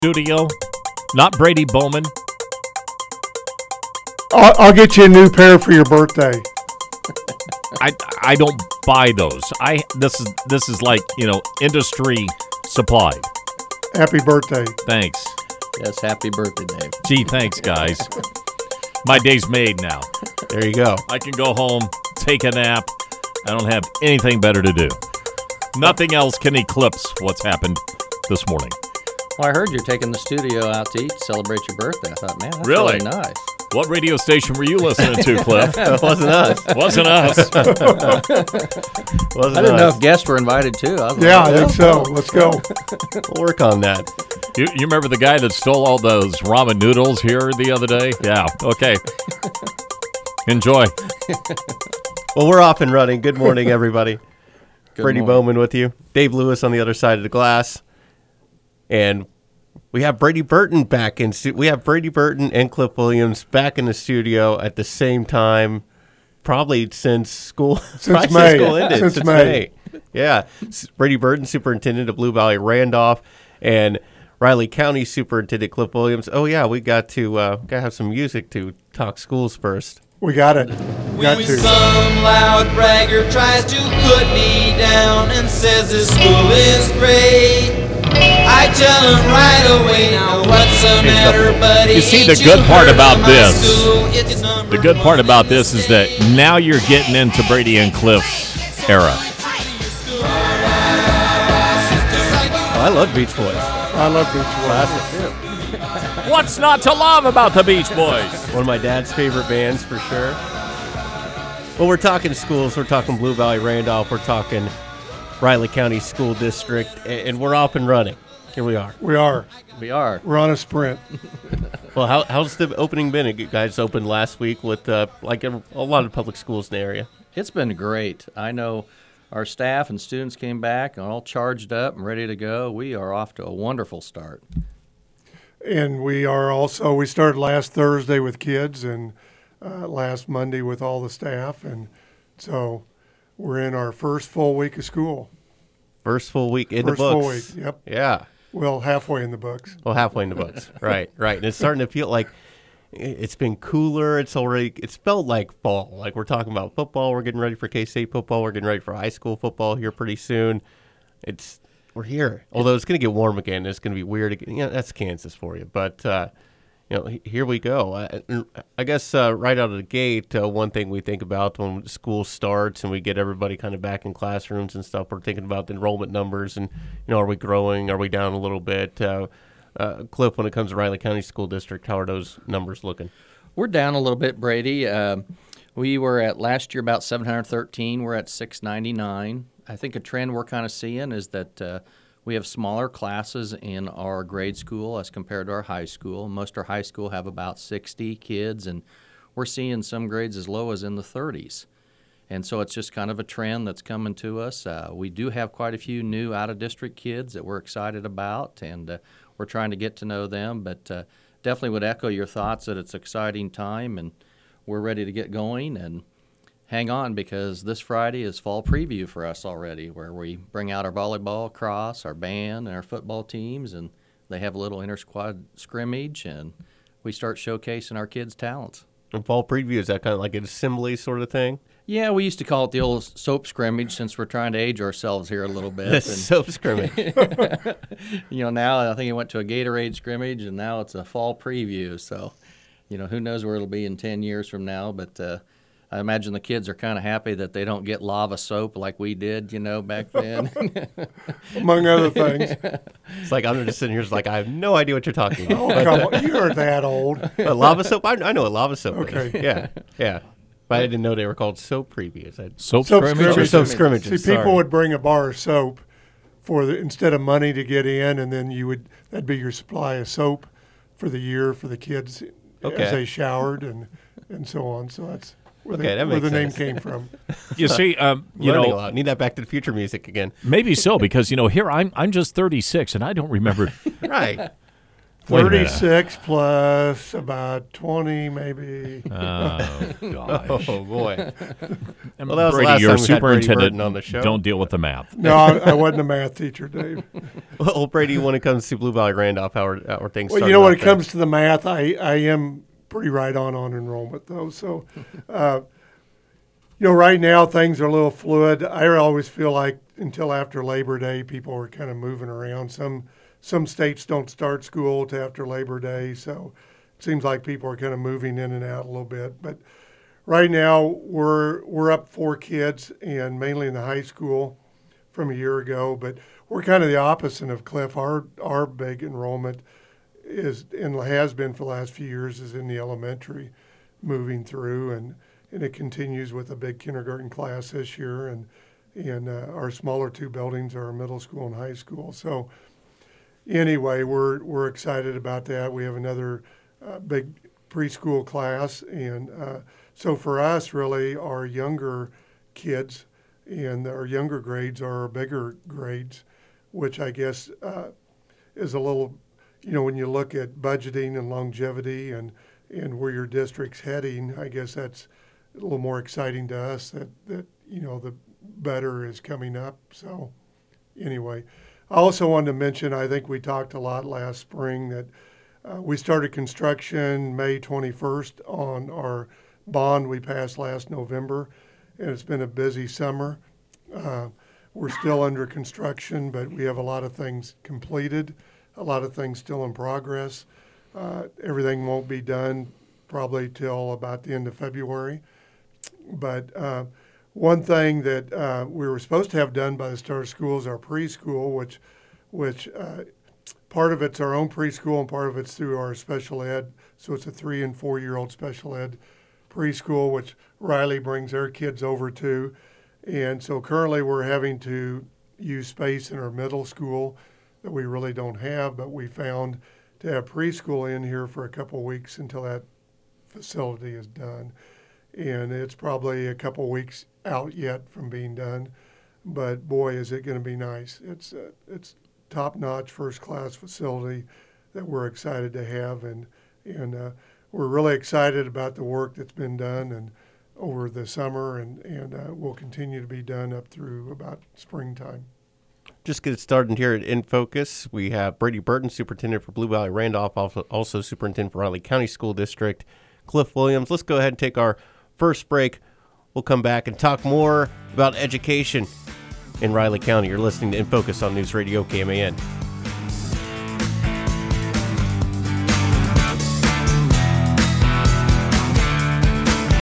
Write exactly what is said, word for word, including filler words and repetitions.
Studio, not Brady Bowman. I'll, I'll get you a new pair for your birthday. I I don't buy those. I this is this is like, you know, industry supply. Happy birthday. Thanks. Yes, happy birthday, Dave. Gee, thanks, guys. My day's made now. There you go. I can go home, take a nap. I don't have anything better to do. Nothing else can eclipse what's happened this morning. Well, I heard you're taking the studio out to eat to celebrate your birthday. I thought, man, that's Really? really nice. What radio station were you listening to, Cliff? It wasn't us. Wasn't us. Wasn't I didn't know us. if guests were invited too. I was Yeah, like, I think so. Let's go. We'll work on that. You, you remember the guy that stole all those ramen noodles here the other day? Yeah, okay. Enjoy. Well, we're off and running. Good morning, everybody. Good Brady morning. Bowman with you. Dave Lewis on the other side of the glass. And we have Brady Burton back in. Stu- we have Brady Burton and Cliff Williams back in the studio at the same time, probably since school. Since probably May. school ended. Since May. Yeah. S- Brady Burton, superintendent of Blue Valley Randolph, and Riley County Superintendent Cliff Williams. Oh yeah, we got to uh, got to have some music to talk schools first. We got it. We got When to. some loud bragger tries to put me down and says this school is great, I tell him right away, now what's the matter, buddy? You see, Ain't the good part heard about of my this- school? It's number The good part one about in the this is that state. now you're getting into Brady and Cliff's era. Oh, I love Beach Boys. I love Beach Boys. What's not to love about the Beach Boys? One of my dad's favorite bands for sure. Well, we're talking schools. We're talking Blue Valley Randolph. We're talking Riley County School District, a- and we're off and running. Here we are. We are. We are. We're on a sprint. Well, how, how's the opening been? You guys opened last week with uh, like a, a lot of public schools in the area. It's been great. I know our staff and students came back and all charged up and ready to go. We are off to a wonderful start. And we are also, we started last Thursday with kids and uh, last Monday with all the staff. And so we're in our first full week of school. First full week in First the full books. week, yep. Yeah. Well, halfway in the books. Well, halfway in the books. Right, right. And it's starting to feel like it's been cooler. It's already, it's felt like fall. Like we're talking about football. We're getting ready for K-State football. We're getting ready for high school football here pretty soon. It's, we're here. Although it's going to get warm again. It's going to be weird again. Yeah, that's Kansas for you. But, uh, you know, he- here we go. I, I guess uh, right out of the gate, uh, one thing we think about when school starts and we get everybody kind of back in classrooms and stuff, we're thinking about the enrollment numbers and, you know, are we growing? Are we down a little bit? Uh, uh, Cliff, when it comes to Riley County School District, how are those numbers looking? We're down a little bit, Brady. Um, we were at last year about seven hundred thirteen. We're at six ninety-nine. I think a trend we're kind of seeing is that uh, we have smaller classes in our grade school as compared to our high school. Most of our high school have about sixty kids, and we're seeing some grades as low as in the thirties. And so it's just kind of a trend that's coming to us. Uh, we do have quite a few new out-of-district kids that we're excited about, and uh, we're trying to get to know them. But uh, definitely would echo your thoughts that it's an exciting time, and we're ready to get going. And hang on, because this Friday is fall preview for us already, where we bring out our volleyball, cross, our band, and our football teams, and they have a little inter-squad scrimmage, and we start showcasing our kids' talents. And fall preview, is that kind of like an assembly sort of thing? Yeah, we used to call it the old soap scrimmage since we're trying to age ourselves here a little bit. That's And, soap scrimmage. you know, now I think it went to a Gatorade scrimmage, and now it's a fall preview. So, you know, who knows where it'll be in ten years from now, but uh, I imagine the kids are kind of happy that they don't get lava soap like we did, you know, back then. Among other things. It's like I'm just sitting here, just like I have no idea what you're talking Oh, about. come on. You aren't that old. Uh, lava soap? I, I know what lava soap is. Okay. Yeah, yeah. But I didn't know they were called soap previews. I, Soap, Soap scrimmage? scrimmage. or soap scrimmages. See, people sorry. would bring a bar of soap for the, instead of money to get in, and then you would, that'd be your supply of soap for the year for the kids Okay. as they showered and, and so on. So that's where, Okay, the, that where makes the name sense. came from. You see, um, you Learning a know, lot. Need that Back to the Future music again. maybe so, because, you know, here I'm I'm just thirty-six, and I don't remember Right. Wait a minute. thirty-six plus about twenty, maybe. Oh, gosh. Oh boy. And Well, that was the Brady, last you're a time we had Brady superintendent. Burton on the show. Don't deal with the math. No, I, I wasn't a math teacher, Dave. Well, Brady, when it comes to Blue Valley Randolph, how are, how are things? Well, you starting know, when off it there? comes to the math, I, I am pretty right on on enrollment, though. So, uh, you know, right now things are a little fluid. I always feel like until after Labor Day, people are kind of moving around. Some some states don't start school till after Labor Day, so it seems like people are kind of moving in and out a little bit. But right now, we're we're up four kids, and mainly in the high school from a year ago. But we're kind of the opposite of Cliff. Our our big enrollment is and has been for the last few years is in the elementary, moving through, and, and it continues with a big kindergarten class this year, and and uh, our smaller two buildings are middle school and high school. So anyway, we're we're excited about that. We have another uh, big preschool class, and uh, so for us, really, our younger kids and our younger grades are our bigger grades, which I guess uh, is a little, you know, when you look at budgeting and longevity and, and where your district's heading, I guess that's a little more exciting to us that, that, you know, the better is coming up. So anyway, I also wanted to mention, I think we talked a lot last spring that uh, we started construction May twenty-first on our bond we passed last November, and it's been a busy summer. Uh, we're still under construction, but we have a lot of things completed, a lot of things still in progress. Uh, everything won't be done probably till about the end of February. But uh, one thing that uh, we were supposed to have done by the start of school is our preschool, which, which uh, part of it's our own preschool and part of it's through our special ed. So it's a three and four year old special ed preschool, which Riley brings their kids over to. And so currently we're having to use space in our middle school that we really don't have, but we found to have preschool in here for a couple of weeks until that facility is done. And it's probably a couple of weeks out yet from being done, but boy, is it going to be nice. It's uh, it's top-notch, first-class facility that we're excited to have, and and uh, we're really excited about the work that's been done and over the summer, and and uh, will continue to be done up through about springtime. Just get started here at In Focus. We have Brady Burton, Superintendent for Blue Valley Randolph, also, also Superintendent for Riley County School District, Cliff Williams. Let's go ahead and take our first break. We'll come back and talk more about education in Riley County. You're listening to In Focus on News Radio K M A N.